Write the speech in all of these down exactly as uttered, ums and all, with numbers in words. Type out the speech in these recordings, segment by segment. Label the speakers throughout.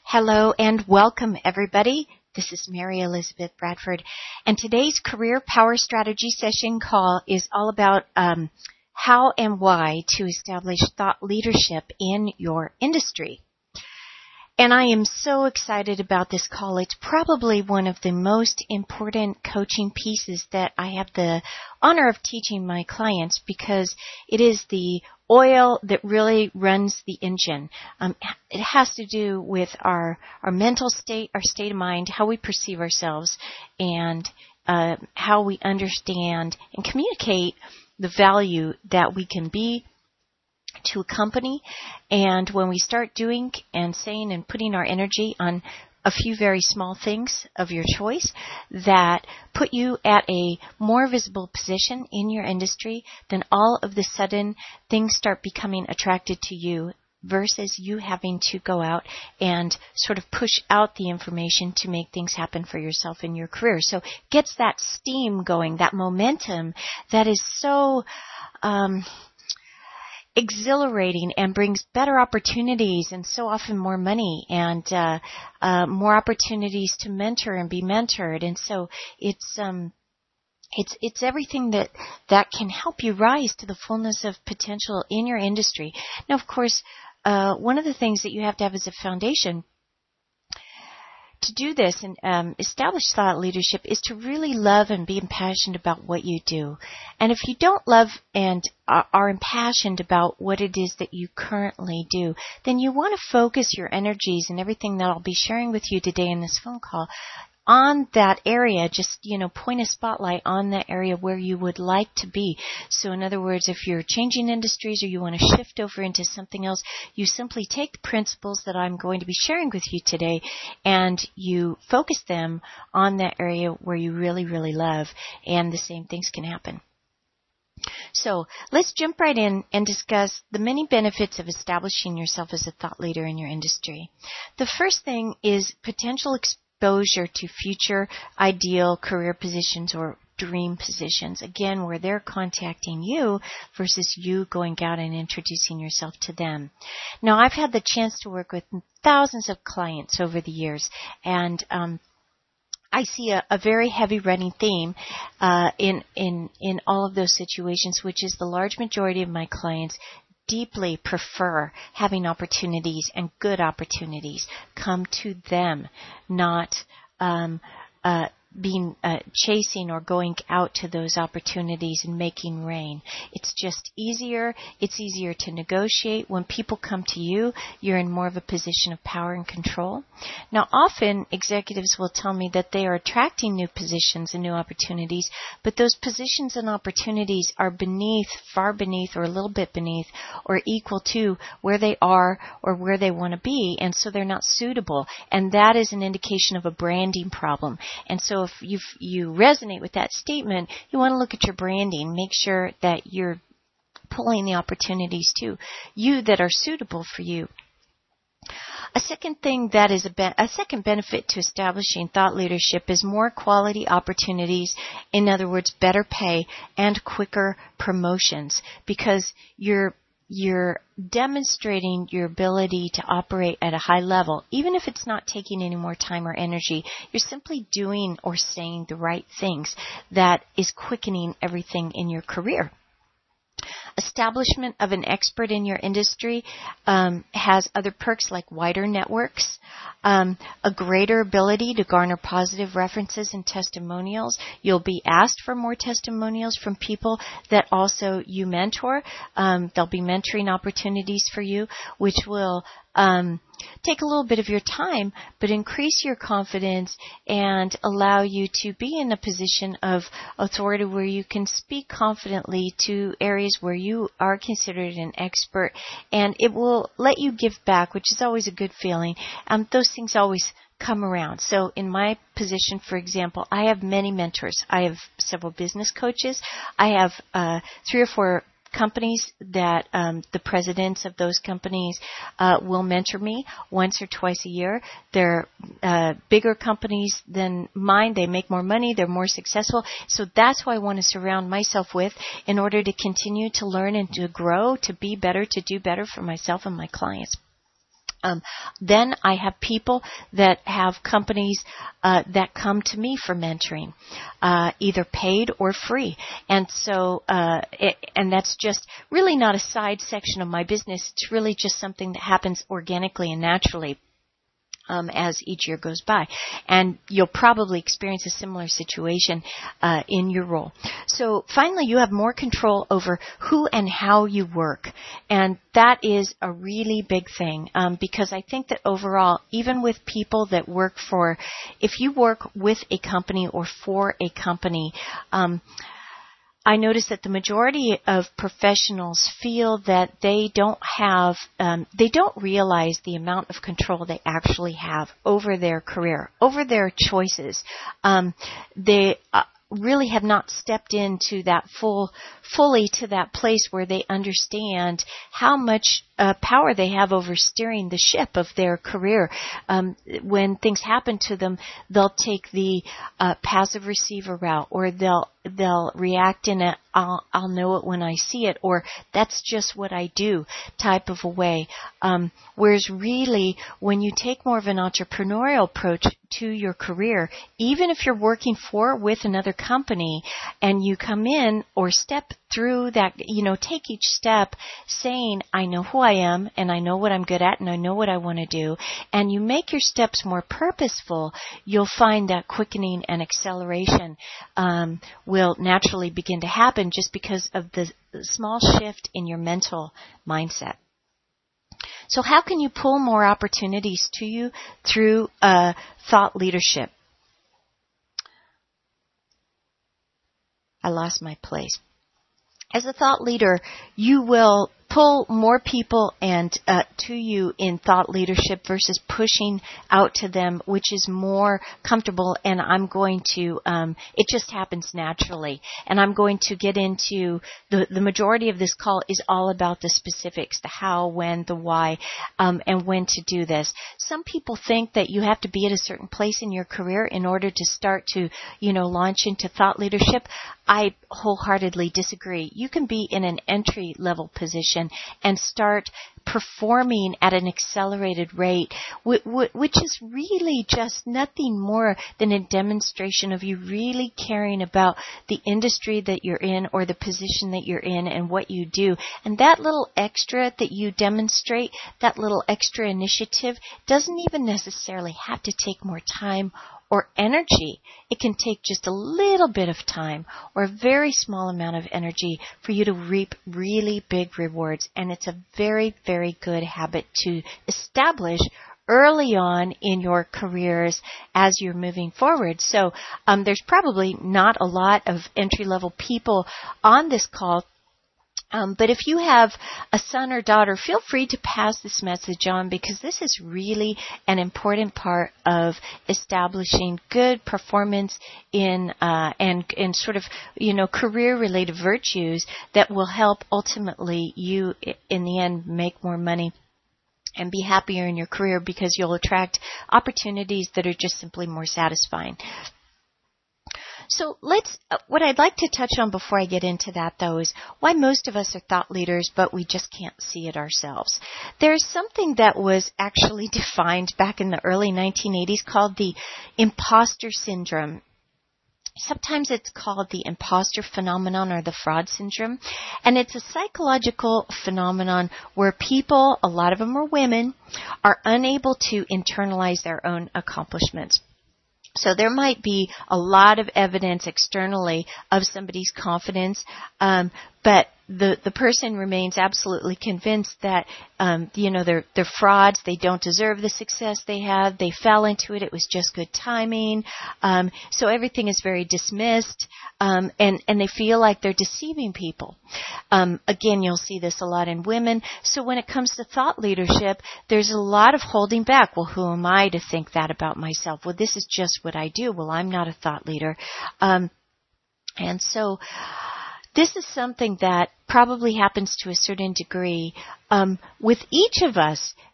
Speaker 1: Hello and welcome, everybody. This is Mary Elizabeth Bradford, and today's Career Power Strategy session call is all about um, how and why to establish thought leadership in your industry. And I am so excited about this call. It's probably one of the most important coaching pieces that I have the honor of teaching my clients, because it is the oil that really runs the engine. Um, it has to do with our, our mental state, our state of mind, how we perceive ourselves, and uh, how we understand and communicate the value that we can be to a company. And when we start doing and saying and putting our energy on a few very small things of your choice that put you at a more visible position in your industry, then all of the sudden things start becoming attracted to you versus you having to go out and sort of push out the information to make things happen for yourself in your career. So it gets that steam going, that momentum that is so um exhilarating and brings better opportunities and so often more money and uh, uh, more opportunities to mentor and be mentored. And so it's um, it's it's everything that that can help you rise to the fullness of potential in your industry. Now, of course, uh, one of the things that you have to have as a foundation to do this and um, establish thought leadership is to really love and be impassioned about what you do. And if you don't love and are, are impassioned about what it is that you currently do, then you want to focus your energies and everything that I'll be sharing with you today in this phone call on that area. Just, you know, point a spotlight on that area where you would like to be. So in other words, if you're changing industries or you want to shift over into something else, you simply take the principles that I'm going to be sharing with you today and you focus them on that area where you really, really love, and the same things can happen. So let's jump right in and discuss the many benefits of establishing yourself as a thought leader in your industry. The first thing is potential exposure exposure to future ideal career positions or dream positions, again, where they're contacting you versus you going out and introducing yourself to them. Now, I've had the chance to work with thousands of clients over the years, and um, I see a, a very heavy running theme uh, in, in, in all of those situations, which is the large majority of my clients deeply prefer having opportunities and good opportunities come to them, not um, uh, being uh, chasing or going out to those opportunities and making rain. It's just easier. It's easier to negotiate. When people come to you, you're in more of a position of power and control. Now, often executives will tell me that they are attracting new positions and new opportunities, but those positions and opportunities are beneath, far beneath, or a little bit beneath, or equal to where they are or where they want to be, and so they're not suitable. And that is an indication of a branding problem. And so if you you resonate with that statement, you want to look at your branding. Make sure that you're pulling the opportunities to you that are suitable for you. A second thing that is a, be- a second benefit to establishing thought leadership is more quality opportunities. In other words, better pay and quicker promotions, because you're You're demonstrating your ability to operate at a high level. Even if it's not taking any more time or energy, you're simply doing or saying the right things that is quickening everything in your career. Establishment of an expert in your industry um, has other perks like wider networks, um, a greater ability to garner positive references and testimonials. You'll be asked for more testimonials from people that also you mentor. Um, there'll be mentoring opportunities for you, which will um, take a little bit of your time, but increase your confidence and allow you to be in a position of authority where you can speak confidently to areas where you are considered an expert, and it will let you give back, which is always a good feeling. Um, those things always come around. So in my position, for example, I have many mentors. I have several business coaches. I have uh, three or four companies that um, the presidents of those companies uh, will mentor me once or twice a year. They're uh, bigger companies than mine. They make more money. They're more successful. So that's who I want to surround myself with in order to continue to learn and to grow, to be better, to do better for myself and my clients. Um, then I have people that have companies uh, that come to me for mentoring, uh, either paid or free. And so, uh, it, and that's just really not a side section of my business. It's really just something that happens organically and naturally. Um, as each year goes by. And you'll probably experience a similar situation uh, in your role. So finally, you have more control over who and how you work. And that is a really big thing um, because I think that overall, even with people that work for, if you work with a company or for a company, um, I notice that the majority of professionals feel that they don't have, um, they don't realize the amount of control they actually have over their career, over their choices. Um, they uh, really have not stepped into that full, fully to that place where they understand how much uh, power they have over steering the ship of their career. Um, when things happen to them, they'll take the uh, passive receiver route, or they'll they'll react in a I'll, I'll know it when I see it, or that's just what I do type of a way. Um, whereas really, when you take more of an entrepreneurial approach to your career, even if you're working for with another company and you come in or step through that, you know, take each step saying, I know who I am and I know what I'm good at and I know what I want to do, and you make your steps more purposeful, you'll find that quickening and acceleration um, will naturally begin to happen just because of the small shift in your mental mindset. So how can you pull more opportunities to you? Through uh, thought leadership. I lost my place. As a thought leader, you will pull more people and uh, to you in thought leadership versus pushing out to them, which is more comfortable. And I'm going to, um, it just happens naturally. And I'm going to get into the the majority of this call is all about the specifics, the how, when, the why, um, and when to do this. Some people think that you have to be at a certain place in your career in order to start to, you know, launch into thought leadership. I wholeheartedly disagree. You can be in an entry level position and start performing at an accelerated rate, which is really just nothing more than a demonstration of you really caring about the industry that you're in or the position that you're in and what you do. And that little extra that you demonstrate, that little extra initiative, doesn't even necessarily have to take more time or energy. It can take just a little bit of time or a very small amount of energy for you to reap really big rewards. And it's a very, very good habit to establish early on in your careers as you're moving forward. So um, there's probably not a lot of entry-level people on this call. Um, but if you have a son or daughter, feel free to pass this message on, because this is really an important part of establishing good performance in uh, and and sort of, you know, career-related virtues that will help ultimately you in the end make more money and be happier in your career, because you'll attract opportunities that are just simply more satisfying. So let's, uh, what I'd like to touch on before I get into that, though, is why most of us are thought leaders, but we just can't see it ourselves. There's something that was actually defined back in the early nineteen eighties called the imposter syndrome. Sometimes it's called the imposter phenomenon or the fraud syndrome. And it's a psychological phenomenon where people, a lot of them are women, are unable to internalize their own accomplishments. So there might be a lot of evidence externally of somebody's confidence, um, but the the person remains absolutely convinced that um, you know they're they're frauds. They don't deserve the success they have. They fell into it. It was just good timing. Um, so everything is very dismissed, um, and and they feel like they're deceiving people. Um, again, you'll see this a lot in women. So when it comes to thought leadership, there's a lot of holding back. Well, who am I to think that about myself? Well, this is just what I do. Well, I'm not a thought leader, um, and so. This is something that probably happens to a certain degree um, with each of us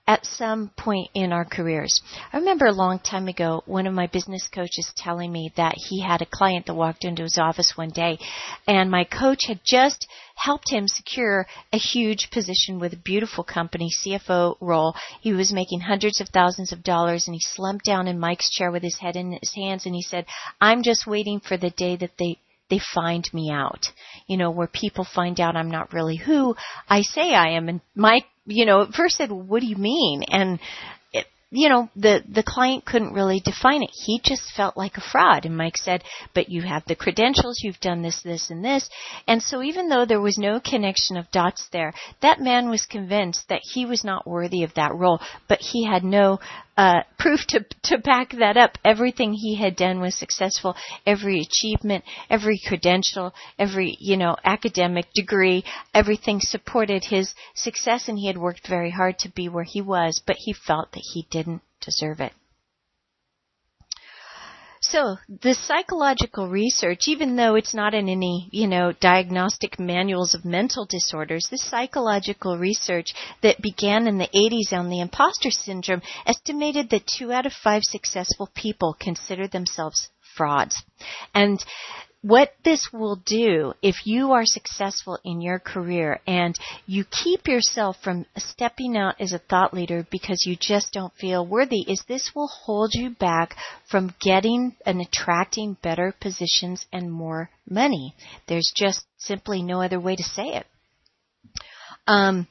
Speaker 1: at some point in our careers. I remember a long time ago, one of my business coaches telling me that he had a client that walked into his office one day, and my coach had just helped him secure a huge position with a beautiful company, C F O role. He was making hundreds of thousands of dollars, and he slumped down in Mike's chair with his head in his hands, and he said, I'm just waiting for the day that they they find me out, you know, where people find out I'm not really who I say I am. And Mike, you know, at first said, well, what do you mean? And, it, you know, the, the client couldn't really define it. He just felt like a fraud. And Mike said, but you have the credentials, you've done this, this, and this. And so even though there was no connection of dots there, that man was convinced that he was not worthy of that role, but he had no Uh, proof to to back that up. Everything he had done was successful. Every achievement, every credential, every, you know, academic degree, everything supported his success, and he had worked very hard to be where he was, but he felt that he didn't deserve it. So the psychological research, even though it's not in any, you know, diagnostic manuals of mental disorders, this psychological research that began in the eighties on the imposter syndrome estimated that two out of five successful people consider themselves frauds. And what this will do, if you are successful in your career and you keep yourself from stepping out as a thought leader because you just don't feel worthy, is this will hold you back from getting and attracting better positions and more money. There's just simply no other way to say it. Um,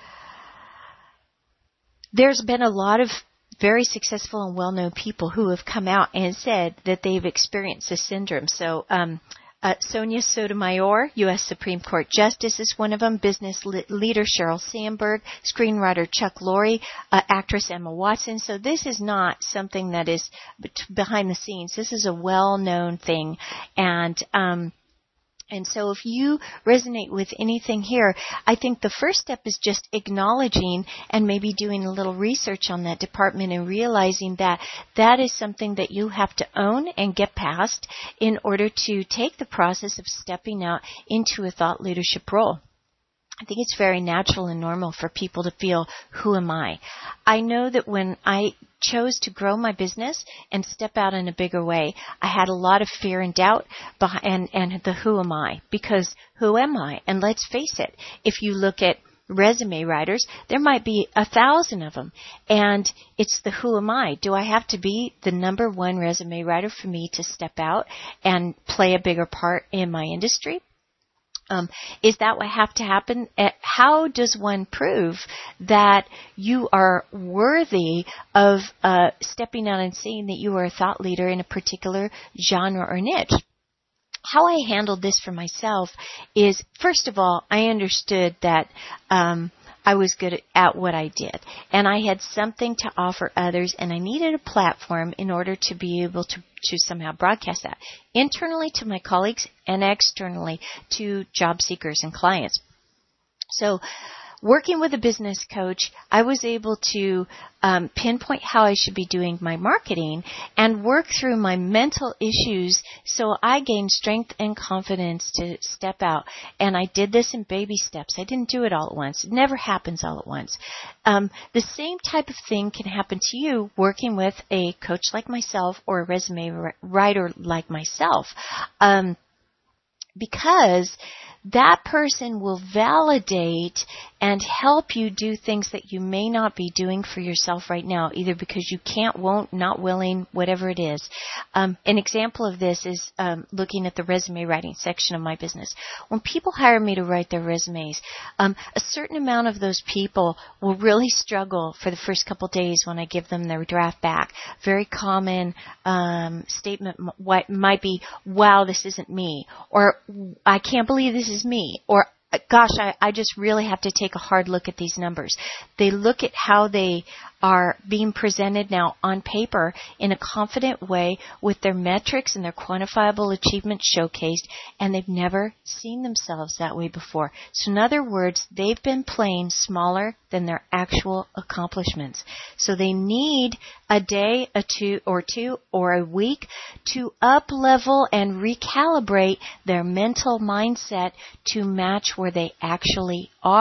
Speaker 1: there's been a lot of very successful and well-known people who have come out and said that they've experienced this syndrome. So, um, uh, Sonia Sotomayor, U S Supreme Court Justice, is one of them. Business le- leader Sheryl Sandberg, screenwriter Chuck Lorre, uh, actress Emma Watson. So this is not something that is behind the scenes. This is a well-known thing, and um, And so if you resonate with anything here, I think the first step is just acknowledging and maybe doing a little research on that department and realizing that that is something that you have to own and get past in order to take the process of stepping out into a thought leadership role. I think it's very natural and normal for people to feel, who am I? I know that when I chose to grow my business and step out in a bigger way, I had a lot of fear and doubt behind, and, and the who am I? Because who am I? And let's face it, if you look at resume writers, there might be a thousand of them. And it's the who am I? Do I have to be the number one resume writer for me to step out and play a bigger part in my industry? Um, is that what have to happen? How does one prove that you are worthy of uh, stepping out and saying that you are a thought leader in a particular genre or niche? How I handled this for myself is, first of all, I understood that um, I was good at what I did, and I had something to offer others, and I needed a platform in order to be able to, to somehow broadcast that internally to my colleagues and externally to job seekers and clients. So working with a business coach, I was able to um, pinpoint how I should be doing my marketing and work through my mental issues so I gained strength and confidence to step out. And I did this in baby steps. I didn't do it all at once. It never happens all at once. Um, the same type of thing can happen to you working with a coach like myself or a resume writer like myself. Um, because that person will validate and help you do things that you may not be doing for yourself right now, either because you can't, won't, not willing, whatever it is. Um, an example of this is um, looking at the resume writing section of my business. When people hire me to write their resumes, um, a certain amount of those people will really struggle for the first couple days when I give them their draft back. Very common um, statement might be, wow, this isn't me, or I can't believe this is me, or gosh, I, I just really have to take a hard look at these numbers. They look at how they are being presented now on paper in a confident way with their metrics and their quantifiable achievements showcased, and they've never seen themselves that way before. So in other words, they've been playing smaller than their actual accomplishments. So they need a day, a two, or two, or a week to up-level and recalibrate their mental mindset to match where they actually are.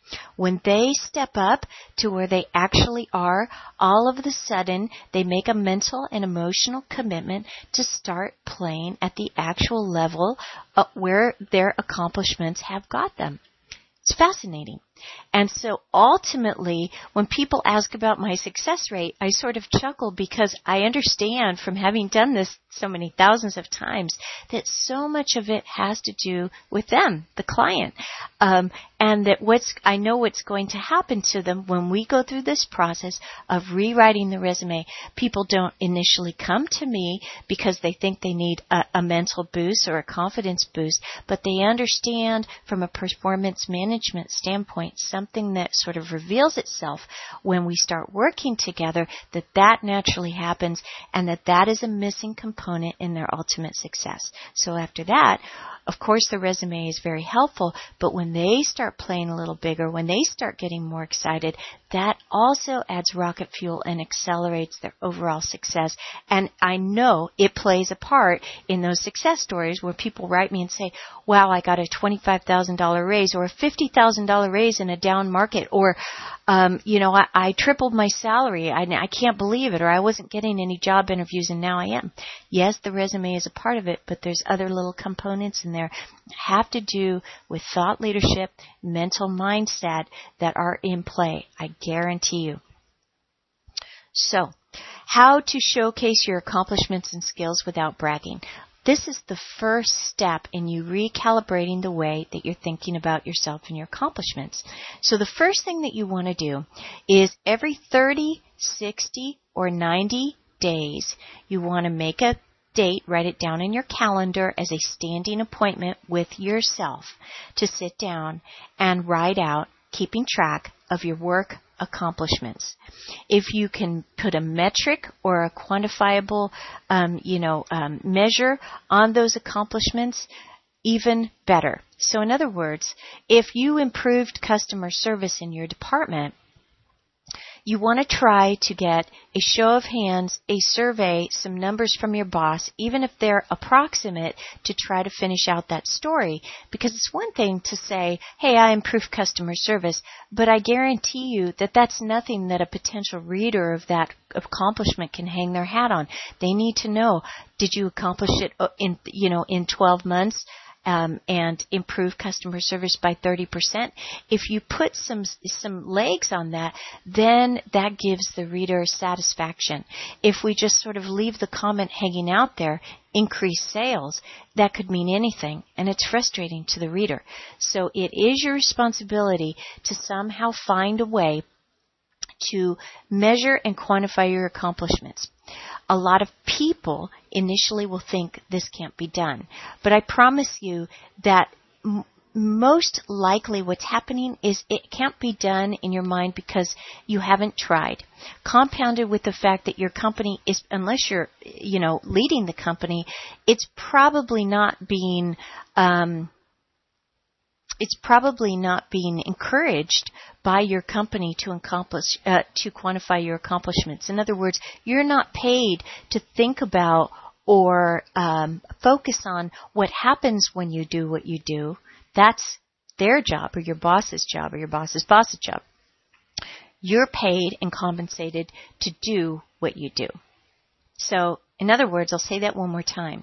Speaker 1: When they step up to where they actually are, all of a sudden they make a mental and emotional commitment to start playing at the actual level of where their accomplishments have got them. It's fascinating. And so ultimately, when people ask about my success rate, I sort of chuckle because I understand from having done this so many thousands of times that so much of it has to do with them, the client, um, and that what's I know what's going to happen to them when we go through this process of rewriting the resume. People don't initially come to me because they think they need a, a mental boost or a confidence boost, but they understand from a performance management standpoint something that sort of reveals itself when we start working together, that that naturally happens and that that is a missing component in their ultimate success. So after that, of course, the resume is very helpful, but when they start playing a little bigger, when they start getting more excited, that also adds rocket fuel and accelerates their overall success. And I know it plays a part in those success stories where people write me and say, wow, I got a twenty-five thousand dollars raise or a fifty thousand dollars raise in a down market, or, um, you know, I, I tripled my salary. I, I can't believe it, or I wasn't getting any job interviews and now I am. Yes, the resume is a part of it, but there's other little components in there that have to do with thought leadership, mental mindset that are in play. I guarantee you. So, how to showcase your accomplishments and skills without bragging. This is the first step in you recalibrating the way that you're thinking about yourself and your accomplishments. So the first thing that you want to do is every thirty, sixty, or ninety days, you want to make a date, write it down in your calendar as a standing appointment with yourself to sit down and write out, keeping track of your work accomplishments. If you can put a metric or a quantifiable, um, you know, um, measure on those accomplishments, even better. So in other words, if you improved customer service in your department, you want to try to get a show of hands, a survey, some numbers from your boss, even if they're approximate, to try to finish out that story. Because it's one thing to say, hey, I improved customer service, but I guarantee you that that's nothing that a potential reader of that accomplishment can hang their hat on. They need to know, did you accomplish it in, you know, in twelve months? Um, and improve customer service by thirty percent. If you put some some legs on that, then that gives the reader satisfaction. If we just sort of leave the comment hanging out there, increase sales, that could mean anything, and it's frustrating to the reader. So it is your responsibility to somehow find a way to measure and quantify your accomplishments. A lot of people initially will think this can't be done, but I promise you that m- most likely what's happening is it can't be done in your mind because you haven't tried. Compounded with the fact that your company is, unless you're, you know, leading the company, it's probably not being, um, it's probably not being encouraged by your company to accomplish, uh, to quantify your accomplishments. In other words, you're not paid to think about or um, focus on what happens when you do what you do. That's their job, or your boss's job, or your boss's boss's job. You're paid and compensated to do what you do. So, in other words, I'll say that one more time.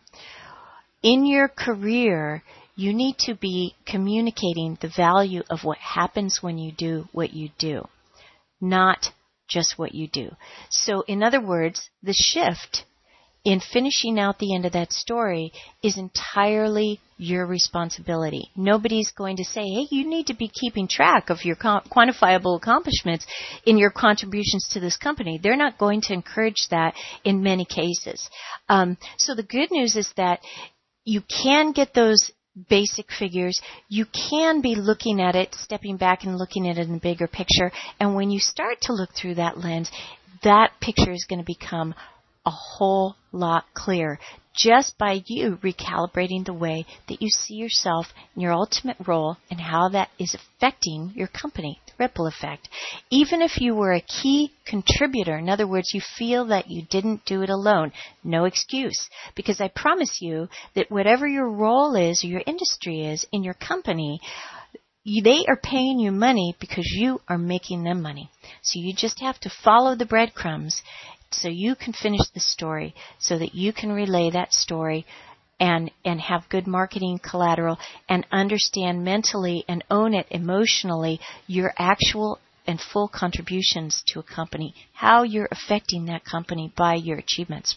Speaker 1: In your career, you need to be communicating the value of what happens when you do what you do, not just what you do. So, in other words, the shift in finishing out the end of that story is entirely your responsibility. Nobody's going to say, hey, you need to be keeping track of your quantifiable accomplishments in your contributions to this company. They're not going to encourage that in many cases. Um, so the good news is that you can get those basic figures. You can be looking at it, stepping back and looking at it in the bigger picture. And when you start to look through that lens, that picture is going to become a whole lot clearer just by you recalibrating the way that you see yourself and your ultimate role and how that is affecting your company, the ripple effect. Even if you were a key contributor, in other words, you feel that you didn't do it alone, no excuse. Because I promise you that whatever your role is or your industry is in your company, they are paying you money because you are making them money. So you just have to follow the breadcrumbs so you can finish the story, so that you can relay that story and and have good marketing collateral and understand mentally and own it emotionally your actual and full contributions to a company, how you're affecting that company by your achievements.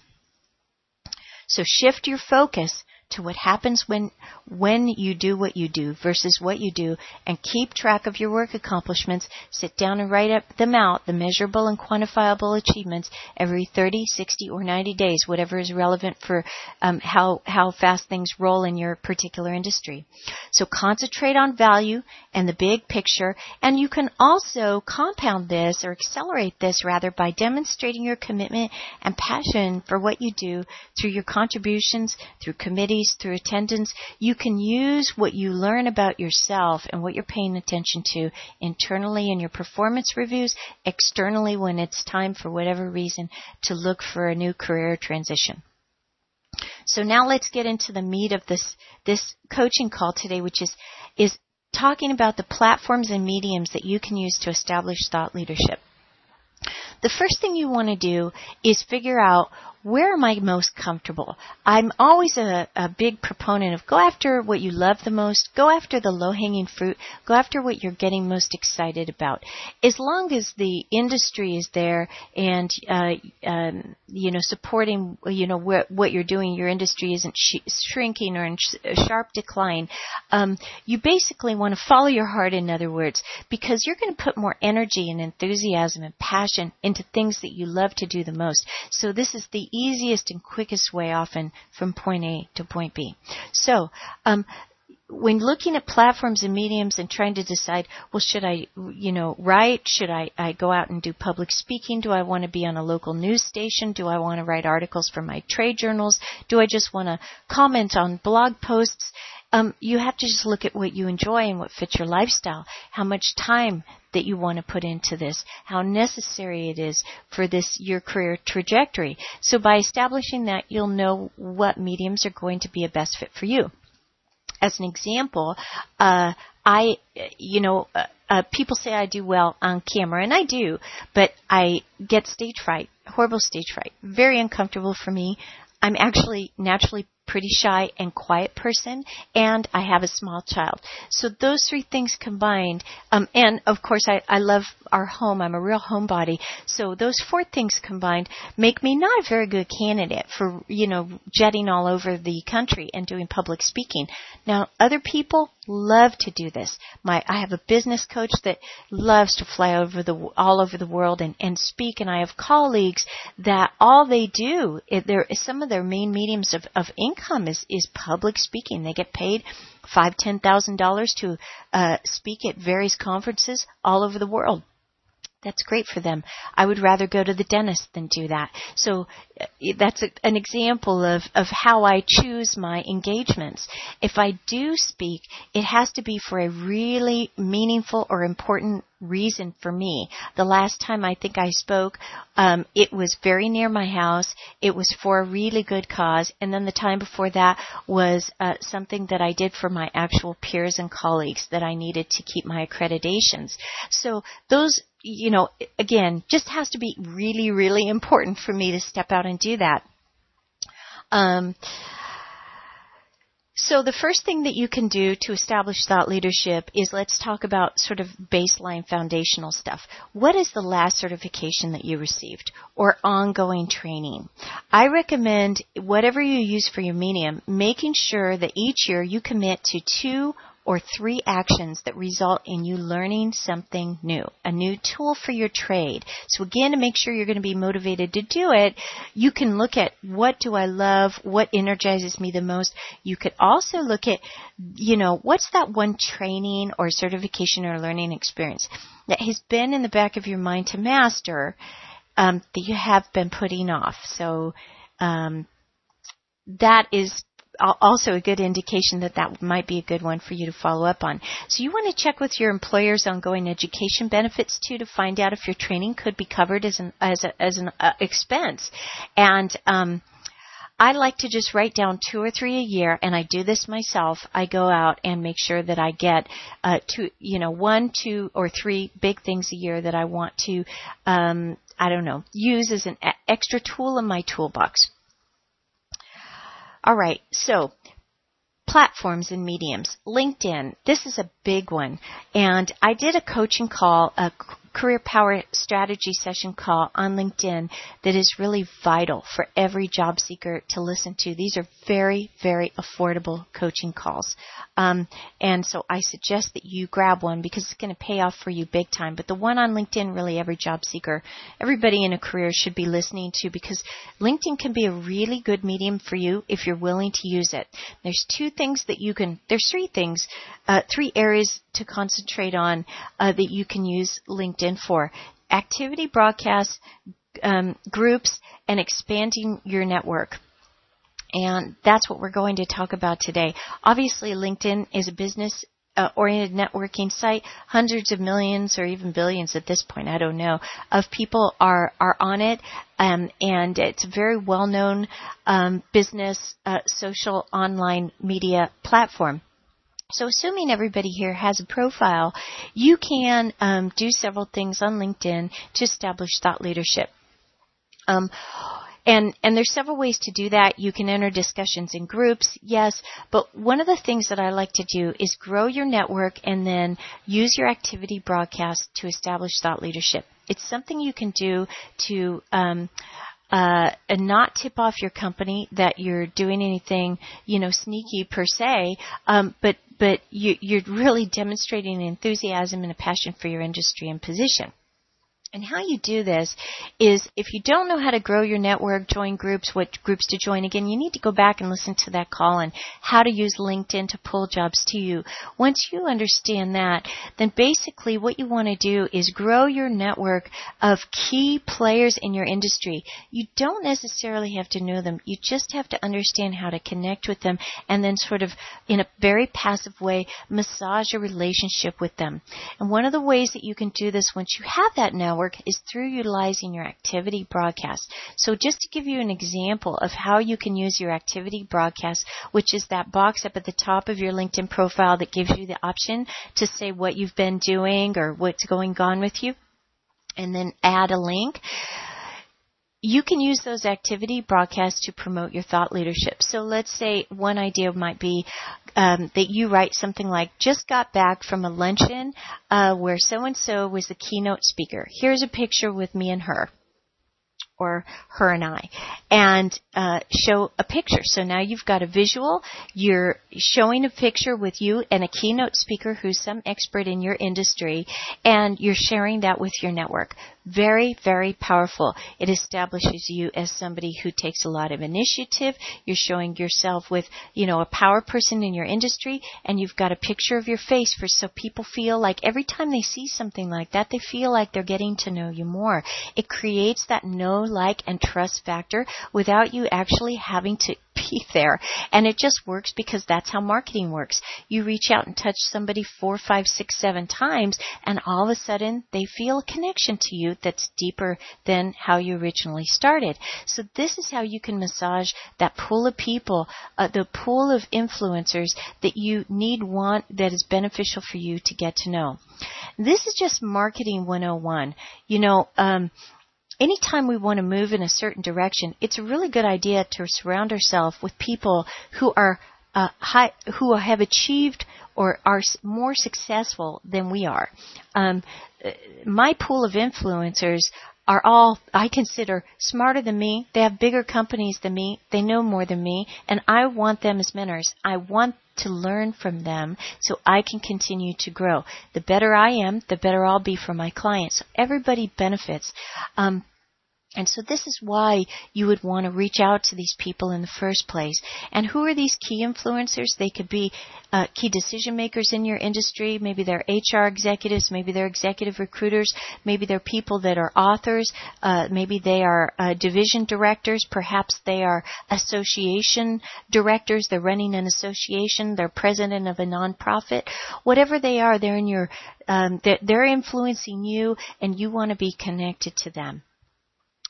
Speaker 1: So shift your focus to what happens when when you do what you do versus what you do, and keep track of your work accomplishments. Sit down and write up them out, the measurable and quantifiable achievements, every thirty, sixty, or ninety days, whatever is relevant for um, how, how fast things roll in your particular industry. So concentrate on value and the big picture, and you can also compound this, or accelerate this rather, by demonstrating your commitment and passion for what you do through your contributions, through committees, through attendance. You can use what you learn about yourself and what you're paying attention to internally in your performance reviews, externally when it's time for whatever reason to look for a new career transition. So now let's get into the meat of this this coaching call today, which is is talking about the platforms and mediums that you can use to establish thought leadership. The first thing you want to do is figure out, where am I most comfortable? I'm always a, a big proponent of go after what you love the most, go after the low-hanging fruit, go after what you're getting most excited about. As long as the industry is there and, uh, um, you know, supporting, you know, what, what you're doing, your industry isn't sh- shrinking or in sh- sharp decline, um, you basically want to follow your heart, in other words, because you're going to put more energy and enthusiasm and passion into things that you love to do the most. So this is the easiest and quickest way often from point A to point B. So, um, when looking at platforms and mediums and trying to decide, well, should I, you know, write? Should I, I go out and do public speaking? Do I want to be on a local news station? Do I want to write articles for my trade journals? Do I just want to comment on blog posts? Um, you have to just look at what you enjoy and what fits your lifestyle, how much time that you want to put into this, how necessary it is for this, your career trajectory. So by establishing that, you'll know what mediums are going to be a best fit for you. As an example, uh, I, you know, uh, uh, people say I do well on camera, and I do, but I get stage fright, horrible stage fright, very uncomfortable for me. I'm actually naturally pretty shy and quiet person, and I have a small child. So those three things combined, um, and of course I, I love our home. I'm a real homebody. So those four things combined make me not a very good candidate for, you know, jetting all over the country and doing public speaking. Now, other people love to do this. My, I have a business coach that loves to fly over the, all over the world and, and speak, and I have colleagues that all they do, there is some of their main mediums of, of income is, is public speaking. They get paid five, ten thousand dollars to uh, speak at various conferences all over the world. That's great for them. I would rather go to the dentist than do that. So uh, that's a, an example of, of how I choose my engagements. If I do speak, it has to be for a really meaningful or important reason for me. The last time I think I spoke, um, it was very near my house. It was for a really good cause. And then the time before that was uh, something that I did for my actual peers and colleagues that I needed to keep my accreditations. So those, you know, again, just has to be really, really important for me to step out and do that. Um, so the first thing that you can do to establish thought leadership is, let's talk about sort of baseline foundational stuff. What is the last certification that you received or ongoing training? I recommend, whatever you use for your medium, making sure that each year you commit to two or three actions that result in you learning something new, a new tool for your trade. So again, to make sure you're going to be motivated to do it, you can look at, what do I love? What energizes me the most? You could also look at, you know, what's that one training or certification or learning experience that has been in the back of your mind to master, um, that you have been putting off. So um, that is also a good indication that that might be a good one for you to follow up on. So you want to check with your employer's ongoing education benefits too, to find out if your training could be covered as an as a, as an uh, expense. And um, I like to just write down two or three a year, and I do this myself. I go out and make sure that I get uh, two, you know, one, two, or three big things a year that I want to, um, I don't know, use as an extra tool in my toolbox. All right, so platforms and mediums. LinkedIn, this is a big one. And I did a coaching call, a career power strategy session call on LinkedIn that is really vital for every job seeker to listen to. These are very, very affordable coaching calls. Um, and so I suggest that you grab one because it's going to pay off for you big time. But the one on LinkedIn, really every job seeker, everybody in a career should be listening to, because LinkedIn can be a really good medium for you if you're willing to use it. There's two things that you can, there's three things, uh, three areas to concentrate on uh, that you can use LinkedIn for: activity broadcasts, um, groups, and expanding your network. And that's what we're going to talk about today. Obviously, LinkedIn is a business uh, oriented networking site. Hundreds of millions or even billions at this point, I don't know, of people are, are on it. Um, and it's a very well-known um, business, uh, social online media platform. So assuming everybody here has a profile, you can um, do several things on LinkedIn to establish thought leadership. Um, and, and there's several ways to do that. You can enter discussions in groups, yes, but one of the things that I like to do is grow your network and then use your activity broadcast to establish thought leadership. It's something you can do to um, Uh, and not tip off your company that you're doing anything, you know, sneaky per se, um, but but you, you're really demonstrating enthusiasm and a passion for your industry and position. And how you do this is, if you don't know how to grow your network, join groups, what groups to join, again, you need to go back and listen to that call on how to use LinkedIn to pull jobs to you. Once you understand that, then basically what you want to do is grow your network of key players in your industry. You don't necessarily have to know them. You just have to understand how to connect with them and then sort of, in a very passive way, massage a relationship with them. And one of the ways that you can do this once you have that network is through utilizing your activity broadcast. So just to give you an example of how you can use your activity broadcast, which is that box up at the top of your LinkedIn profile that gives you the option to say what you've been doing or what's going on with you, and then add a link. You can use those activity broadcasts to promote your thought leadership. So let's say one idea might be um, that you write something like, just got back from a luncheon uh, where so-and-so was the keynote speaker. Here's a picture with me and her, or her and I, and uh, show a picture. So now you've got a visual. You're showing a picture with you and a keynote speaker who's some expert in your industry, and you're sharing that with your network. Very, very powerful. It establishes you as somebody who takes a lot of initiative. You're showing yourself with, you know, a power person in your industry, and you've got a picture of your face for so people feel like every time they see something like that, they feel like they're getting to know you more. It creates that know, like, and trust factor without you actually having to be there. And it just works because that's how marketing works. You reach out and touch somebody four, five, six, seven times, and all of a sudden they feel a connection to you that's deeper than how you originally started. So this is how you can massage that pool of people, uh, the pool of influencers that you need, want, that is beneficial for you to get to know. This is just marketing one oh one. You know, um, anytime we want to move in a certain direction, it's a really good idea to surround ourselves with people who are uh, high, who have achieved or are more successful than we are. Um, my pool of influencers are all, I consider, smarter than me. They have bigger companies than me. They know more than me. And I want them as mentors. I want to learn from them so I can continue to grow. The better I am, the better I'll be for my clients. So everybody benefits. Um, And so this is why you would want to reach out to these people in the first place. And who are these key influencers? They could be uh, key decision makers in your industry. Maybe they're H R executives. Maybe they're executive recruiters. Maybe they're people that are authors. Uh, maybe they are uh, division directors. Perhaps they are association directors. They're running an association. They're president of a nonprofit. Whatever they are, they're in your, um, they're, they're influencing you, and you want to be connected to them.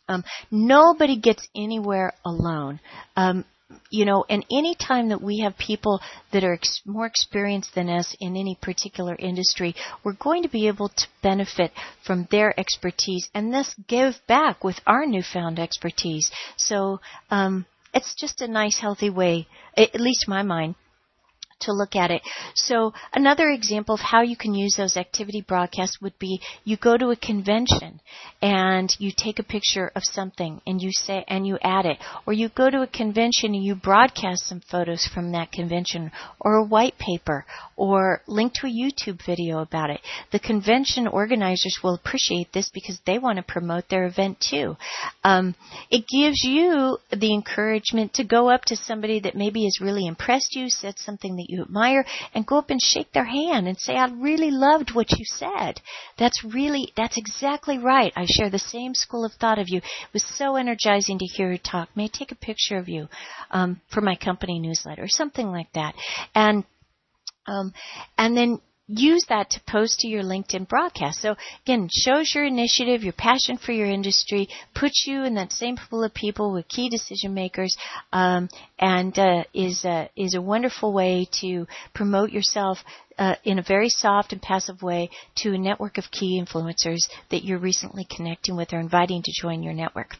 Speaker 1: Um, nobody gets anywhere alone. Um, You know, and any time that we have people that are ex- more experienced than us in any particular industry, we're going to be able to benefit from their expertise and thus give back with our newfound expertise. So um, it's just a nice, healthy way, at least in my mind, to look at it. So another example of how you can use those activity broadcasts would be you go to a convention and you take a picture of something and you say and you add it, or you go to a convention and you broadcast some photos from that convention or a white paper or link to a YouTube video about it. The convention organizers will appreciate this because they want to promote their event too. Um, it gives you the encouragement to go up to somebody that maybe has really impressed you, said something that you admire, and go up and shake their hand and say, I really loved what you said. That's really, that's exactly right. I share the same school of thought of you. It was so energizing to hear you talk. May I take a picture of you um, for my company newsletter or something like that. And um, and then use that to post to your LinkedIn broadcast. So again, shows your initiative, your passion for your industry, puts you in that same pool of people with key decision makers, um, and uh, is a, is a wonderful way to promote yourself uh, in a very soft and passive way to a network of key influencers that you're recently connecting with or inviting to join your network.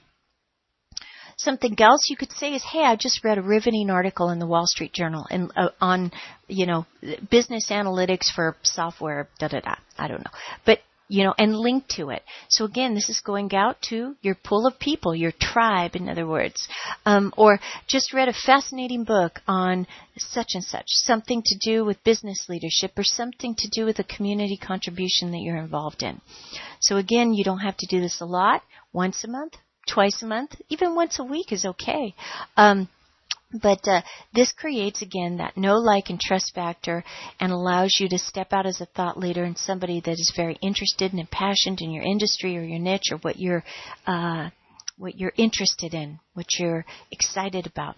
Speaker 1: Something else you could say is, hey, I just read a riveting article in the Wall Street Journal and uh, on, you know, business analytics for software, da da da. I don't know, but you know, and link to it. So again, this is going out to your pool of people, your tribe, in other words, um, or just read a fascinating book on such and such, something to do with business leadership or something to do with a community contribution that you're involved in. So again, you don't have to do this a lot, once a month, twice a month, even once a week is okay. Um, but uh, this creates, again, that know, like, and trust factor and allows you to step out as a thought leader and somebody that is very interested and impassioned in your industry or your niche or what you're, uh, what you're interested in, what you're excited about.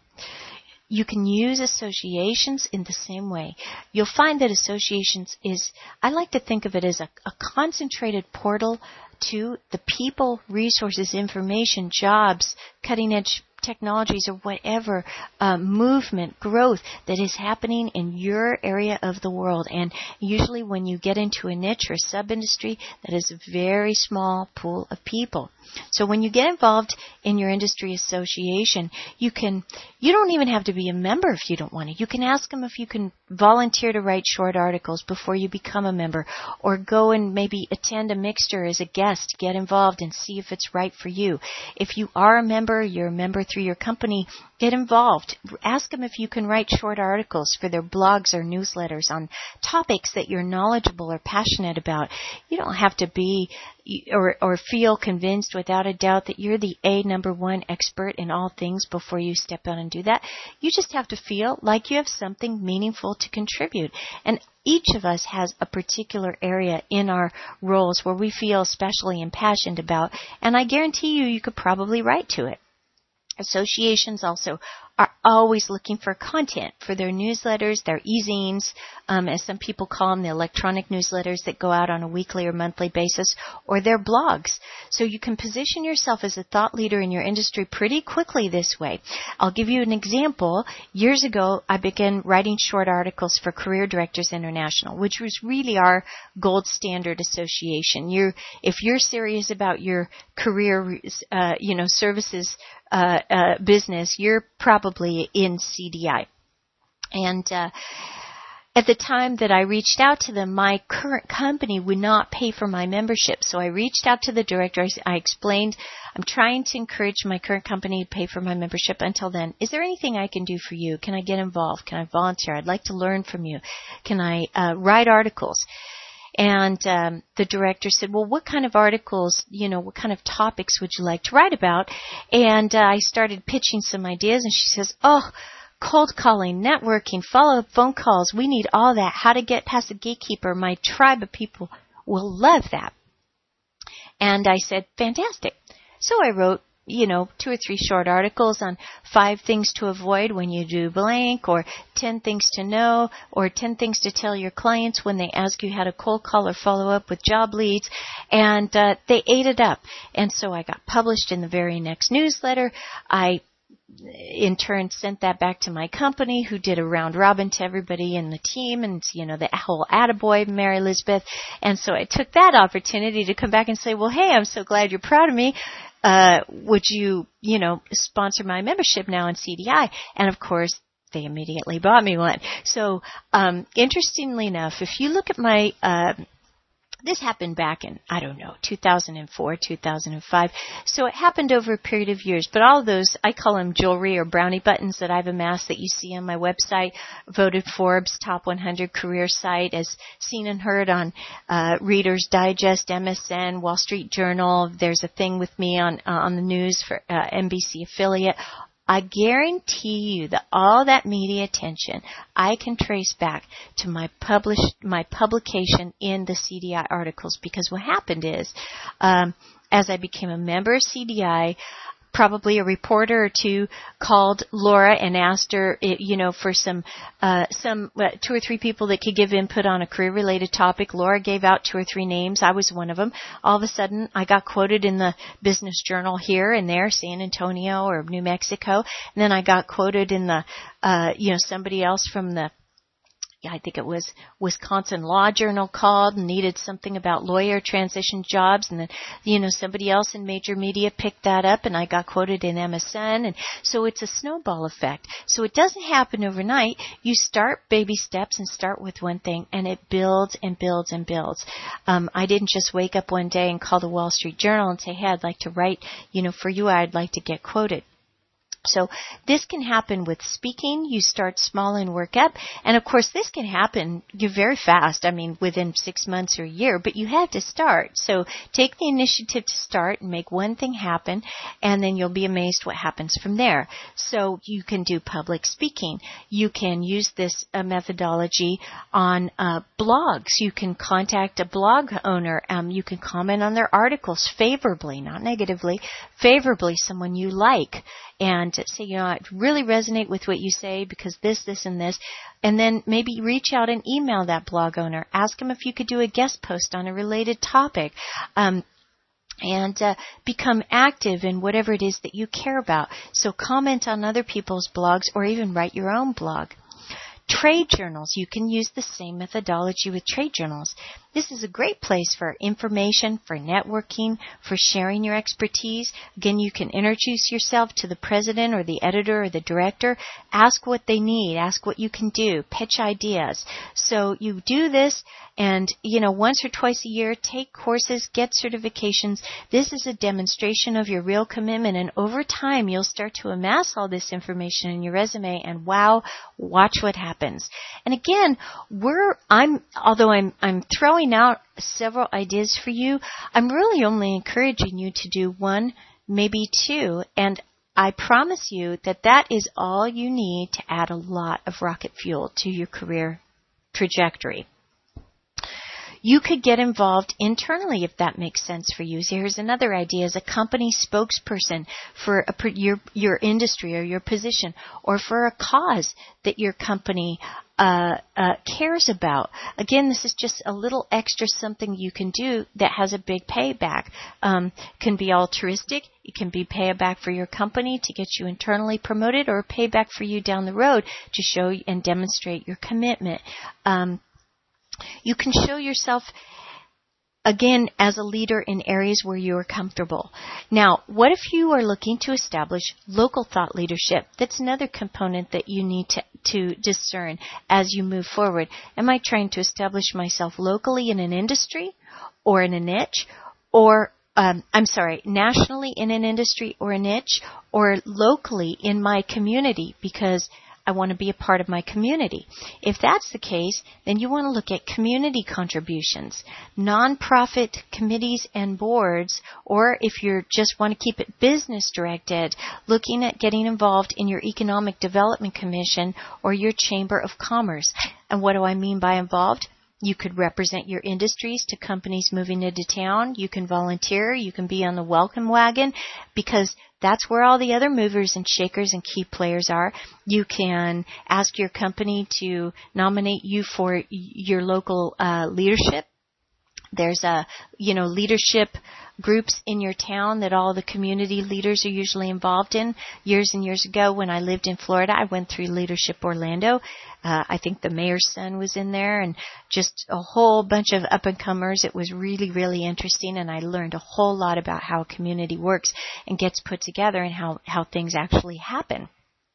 Speaker 1: You can use associations in the same way. You'll find that associations is, I like to think of it as a, a concentrated portal to the people, resources, information, jobs, cutting-edge technologies, or whatever uh, movement, growth that is happening in your area of the world. And usually when you get into a niche or a sub-industry, that is a very small pool of people. So when you get involved in your industry association, you can, you don't even have to be a member if you don't want to. You can ask them if you can volunteer to write short articles before you become a member, or go and maybe attend a mixer as a guest, get involved and see if it's right for you. If you are a member, you're a member through your company, get involved. Ask them if you can write short articles for their blogs or newsletters on topics that you're knowledgeable or passionate about. You don't have to be or, or feel convinced without a doubt that you're the A number one expert in all things before you step out and do that. You just have to feel like you have something meaningful to contribute. And each of us has a particular area in our roles where we feel especially impassioned about, and I guarantee you, you could probably write to it. Associations also are always looking for content for their newsletters, their e-zines, um, as some people call them, the electronic newsletters that go out on a weekly or monthly basis, or their blogs. So you can position yourself as a thought leader in your industry pretty quickly this way. I'll give you an example. Years ago, I began writing short articles for Career Directors International, which was really our gold standard association. You're, if you're serious about your career, uh, you know, services Uh, uh, business, you're probably in C D I. And uh, at the time that I reached out to them, my current company would not pay for my membership. So I reached out to the director. I explained, I'm trying to encourage my current company to pay for my membership. Until then, is there anything I can do for you? Can I get involved? Can I volunteer? I'd like to learn from you. Can I uh, write articles? And um, the director said, well, what kind of articles, you know, what kind of topics would you like to write about? And uh, I started pitching some ideas, and she says, oh, cold calling, networking, follow-up phone calls, we need all that. How to get past the gatekeeper. My tribe of people will love that. And I said, fantastic. So I wrote you know, two or three short articles on five things to avoid when you do blank, or ten things to know, or ten things to tell your clients when they ask you how to cold call or follow up with job leads. And uh, they ate it up. And so I got published in the very next newsletter. I in turn sent that back to my company, who did a round robin to everybody in the team, and, you know, the whole attaboy, Mary Elizabeth. And so I took that opportunity to come back and say, well, hey, I'm so glad you're proud of me. Uh, would you, you know, sponsor my membership now in C D I? And of course, they immediately bought me one. So, um, interestingly enough, if you look at my, uh, this happened back in, I don't know, two thousand four, two thousand five. So it happened over a period of years. But all of those, I call them jewelry or brownie buttons that I've amassed that you see on my website, voted Forbes Top one hundred Career Site, as seen and heard on uh, Reader's Digest, M S N, Wall Street Journal. There's a thing with me on uh, on the news for uh, N B C affiliate. I guarantee you that all that media attention I can trace back to my published, my publication in the C D I articles, because what happened is, um, as I became a member of C D I, probably a reporter or two called Laura and asked her, you know, for some, uh, some, uh, two or three people that could give input on a career-related topic. Laura gave out two or three names. I was one of them. All of a sudden, I got quoted in the Business Journal here and there, San Antonio or New Mexico. And then I got quoted in the, uh, you know, somebody else from the, I think it was Wisconsin Law Journal called and needed something about lawyer transition jobs. And then, you know, somebody else in major media picked that up and I got quoted in M S N. And so it's a snowball effect. So it doesn't happen overnight. You start baby steps and start with one thing, and it builds and builds and builds. Um, I didn't just wake up one day and call the Wall Street Journal and say, hey, I'd like to write, you know, for you, I'd like to get quoted. So this can happen with speaking. You start small and work up. And of course, this can happen very fast. I mean, within six months or a year, but you have to start. So take the initiative to start and make one thing happen, and then you'll be amazed what happens from there. So you can do public speaking. You can use this uh, methodology on uh, blogs. You can contact a blog owner. Um, you can comment on their articles favorably, not negatively, favorably, someone you like. And say, you know, I really resonate with what you say because this, this, and this. And then maybe reach out and email that blog owner. Ask them if you could do a guest post on a related topic. Um, and uh, become active in whatever it is that you care about. So comment on other people's blogs or even write your own blog. Trade journals. You can use the same methodology with trade journals. This is a great place for information, for networking, for sharing your expertise. Again, you can introduce yourself to the president or the editor or the director. Ask what they need. Ask what you can do. Pitch ideas. So you do this, and, you know, once or twice a year, take courses, get certifications. This is a demonstration of your real commitment, and over time, you'll start to amass all this information in your resume, and wow, watch what happens. And again, we're, I'm, although I'm, I'm throwing out several ideas for you, I'm really only encouraging you to do one, maybe two, and I promise you that that is all you need to add a lot of rocket fuel to your career trajectory. You could get involved internally if that makes sense for you. So here's another idea: as a company spokesperson for a, your your industry or your position, or for a cause that your company uh, uh, cares about. Again, this is just a little extra something you can do that has a big payback. Um, can be altruistic. It can be payback for your company to get you internally promoted, or payback for you down the road to show and demonstrate your commitment. Um, You can show yourself, again, as a leader in areas where you are comfortable. Now, what if you are looking to establish local thought leadership? That's another component that you need to, to discern as you move forward. Am I trying to establish myself locally in an industry or in a niche, or Um, I'm sorry, nationally in an industry or a niche, or locally in my community because I want to be a part of my community? If that's the case, then you want to look at community contributions, nonprofit committees and boards, or if you just want to keep it business directed, looking at getting involved in your Economic Development Commission or your Chamber of Commerce. And what do I mean by involved? You could represent your industries to companies moving into town. You can volunteer. You can be on the welcome wagon, because that's where all the other movers and shakers and key players are. You can ask your company to nominate you for your local uh, leadership. There's a, you know, leadership groups in your town that all the community leaders are usually involved in. Years and years ago when I lived in Florida, I went through Leadership Orlando. Uh, I think the mayor's son was in there and just a whole bunch of up-and-comers. It was really, really interesting, and I learned a whole lot about how a community works and gets put together and how, how things actually happen.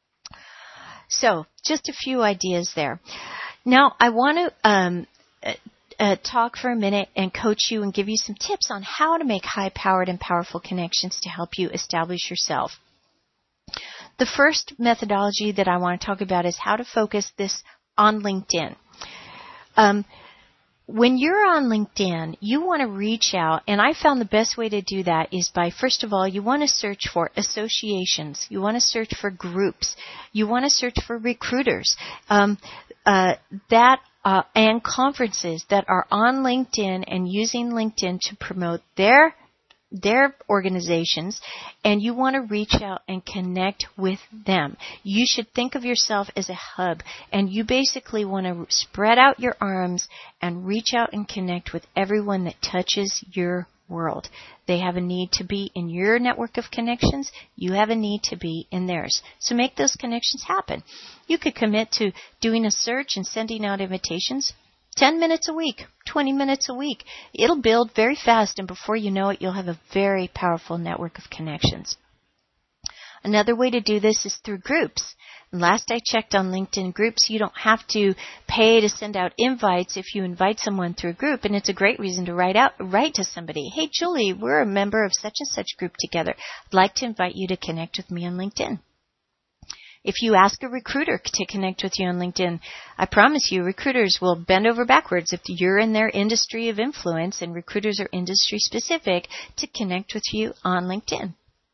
Speaker 1: So, just a few ideas there. Now, I want to um, uh, talk for a minute and coach you and give you some tips on how to make high-powered and powerful connections to help you establish yourself. The first methodology that I want to talk about is how to focus this on LinkedIn. Um, when you're on LinkedIn, you want to reach out, and I found the best way to do that is by, first of all, you want to search for associations. You want to search for groups. You want to search for recruiters. Um, uh, that uh, and conferences that are on LinkedIn and using LinkedIn to promote their their organizations, and you want to reach out and connect with them. You should think of yourself as a hub, and you basically want to spread out your arms and reach out and connect with everyone that touches your world. They have a need to be in your network of connections. You have a need to be in theirs. So make those connections happen. You could commit to doing a search and sending out invitations. ten minutes a week, twenty minutes a week. It'll build very fast, and before you know it, you'll have a very powerful network of connections. Another way to do this is through groups. Last I checked on LinkedIn groups, you don't have to pay to send out invites if you invite someone through a group, and it's a great reason to write out, write to somebody. Hey, Julie, we're a member of such and such group together. I'd like to invite you to connect with me on LinkedIn. If you ask a recruiter to connect with you on LinkedIn, I promise you recruiters will bend over backwards if you're in their industry of influence, and recruiters are industry specific, to connect with you on LinkedIn.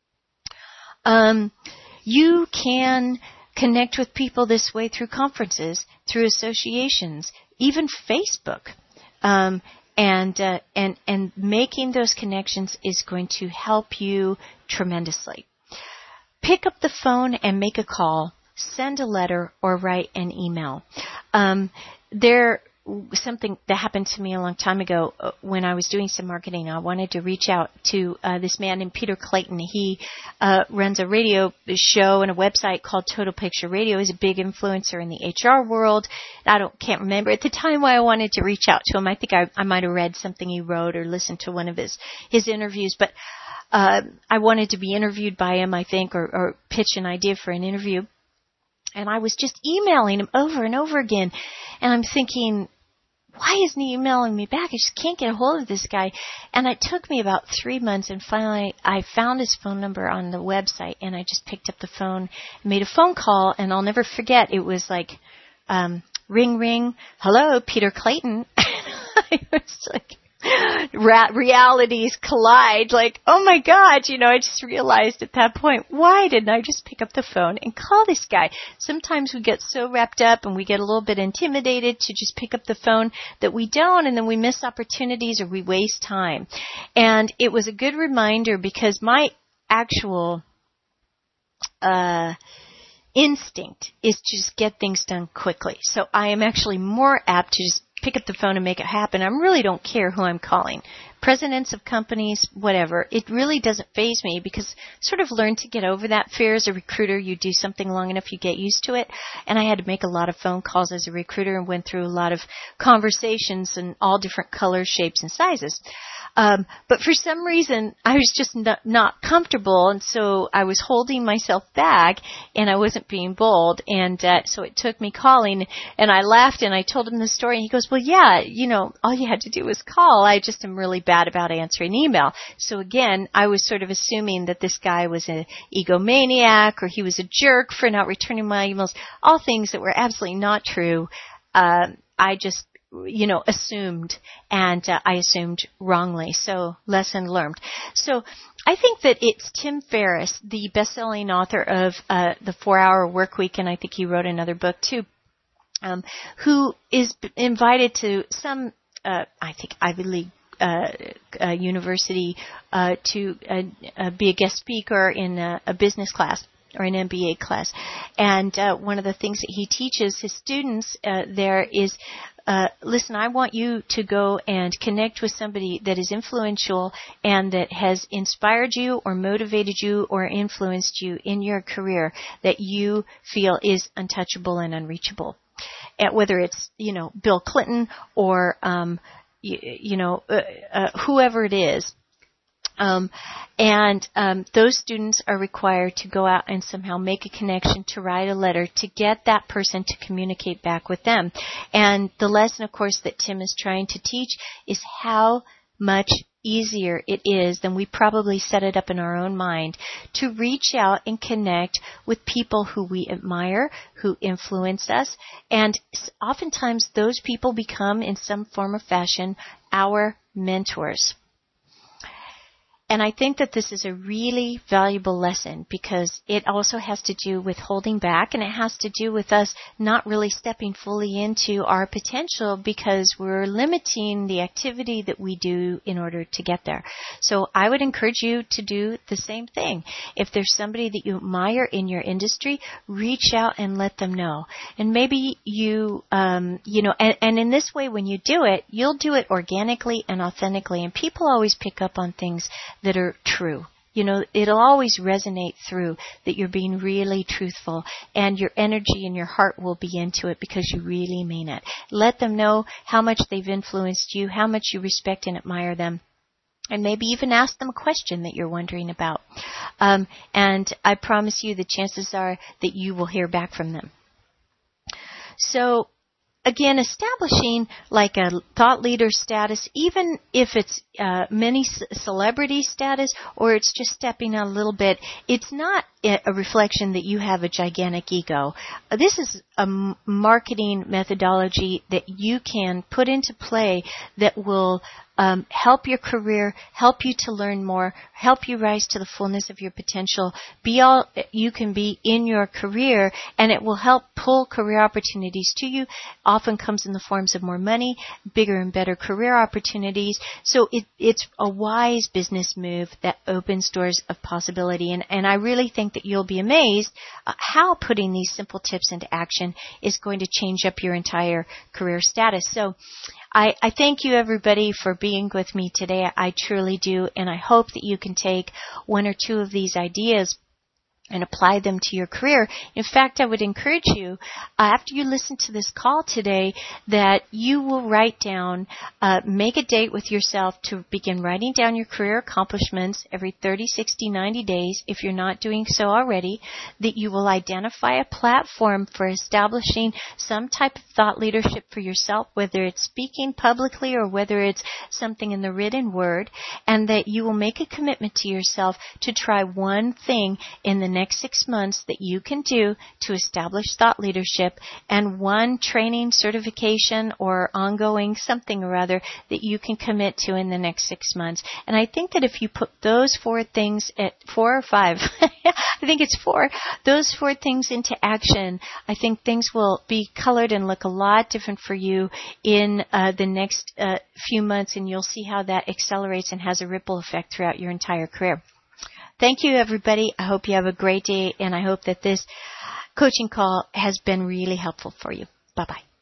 Speaker 1: Um, you can connect with people this way through conferences, through associations, even Facebook. Um, and, uh, and, and making those connections is going to help you tremendously. Pick up the phone and make a call, send a letter, or write an email. Um, there, something that happened to me a long time ago uh, when I was doing some marketing. I wanted to reach out to uh, this man named Peter Clayton. He uh, runs a radio show and a website called Total Picture Radio. He's a big influencer in the H R world. I don't can't remember at the time why I wanted to reach out to him. I think I, I might have read something he wrote or listened to one of his his interviews, but. Uh, I wanted to be interviewed by him, I think, or, or pitch an idea for an interview. And I was just emailing him over and over again. And I'm thinking, why isn't he emailing me back? I just can't get a hold of this guy. And it took me about three months, and finally I found his phone number on the website, and I just picked up the phone and made a phone call, and I'll never forget. It was like, um, ring, ring, hello, Peter Clayton. I was like, Ra- realities collide, like, oh my God, you know, I just realized at that point, why didn't I just pick up the phone and call this guy? Sometimes we get so wrapped up and we get a little bit intimidated to just pick up the phone that we don't, and then we miss opportunities or we waste time. And it was a good reminder, because my actual uh instinct is to just get things done quickly. So I am actually more apt to just pick up the phone and make it happen. I really don't care who I'm calling. Presidents of companies, whatever. It really doesn't faze me, because I sort of learned to get over that fear as a recruiter. You do something long enough, you get used to it. And I had to make a lot of phone calls as a recruiter and went through a lot of conversations in all different colors, shapes, and sizes. Um, but for some reason, I was just not, not comfortable, and so I was holding myself back, and I wasn't being bold, and uh, so it took me calling, and I laughed, and I told him the story, and he goes, well, yeah, you know, all you had to do was call. I just am really bad about answering email. So again, I was sort of assuming that this guy was an egomaniac, or he was a jerk for not returning my emails, all things that were absolutely not true. Uh, I just you know, assumed, and uh, I assumed wrongly. So lesson learned. So I think that it's Tim Ferriss, the best-selling author of uh, The four-Hour Workweek, and I think he wrote another book too, um, who is invited to some, uh, I think, Ivy League uh, uh, university uh, to uh, uh, be a guest speaker in a, a business class or an M B A class. And uh, one of the things that he teaches his students uh, there is, uh, listen, I want you to go and connect with somebody that is influential and that has inspired you or motivated you or influenced you in your career that you feel is untouchable and unreachable. And whether it's, you know, Bill Clinton or, um, you, you know, uh, uh, whoever it is. Um, and um, those students are required to go out and somehow make a connection, to write a letter, to get that person to communicate back with them. And the lesson, of course, that Tim is trying to teach is how much easier it is than we probably set it up in our own mind to reach out and connect with people who we admire, who influence us. And oftentimes those people become, in some form or fashion, our mentors. And I think that this is a really valuable lesson because it also has to do with holding back, and it has to do with us not really stepping fully into our potential because we're limiting the activity that we do in order to get there. So I would encourage you to do the same thing. If there's somebody that you admire in your industry, reach out and let them know. And maybe you, um, you know, and, and in this way, when you do it, you'll do it organically and authentically. And people always pick up on things that are true. You know, it'll always resonate through that you're being really truthful, and your energy and your heart will be into it because you really mean it. Let them know how much they've influenced you, how much you respect and admire them, and maybe even ask them a question that you're wondering about. Um, and I promise you the chances are that you will hear back from them. So, again, establishing like a thought leader status, even if it's uh, mini celebrity status or it's just stepping out a little bit, it's not a reflection that you have a gigantic ego. This is a marketing methodology that you can put into play that will um, help your career, help you to learn more, help you rise to the fullness of your potential, be all you can be in your career, and it will help pull career opportunities to you. Often comes in the forms of more money, bigger and better career opportunities. So it, it's a wise business move that opens doors of possibility. And, and I really think that you'll be amazed uh, how putting these simple tips into action is going to change up your entire career status. So I, I thank you, everybody, for being with me today. I truly do, and I hope that you can take one or two of these ideas and apply them to your career. In fact, I would encourage you, uh, after you listen to this call today, that you will write down, uh, make a date with yourself to begin writing down your career accomplishments every thirty, sixty, ninety days, if you're not doing so already, that you will identify a platform for establishing some type of thought leadership for yourself, whether it's speaking publicly or whether it's something in the written word, and that you will make a commitment to yourself to try one thing in the next six months that you can do to establish thought leadership, and one training, certification, or ongoing something or other that you can commit to in the next six months. And I think that if you put those four things at four or five, I think it's four, those four things into action, I think things will be colored and look a lot different for you in uh, the next uh, few months, and you'll see how that accelerates and has a ripple effect throughout your entire career. Thank you, everybody. I hope you have a great day, and I hope that this coaching call has been really helpful for you. Bye-bye.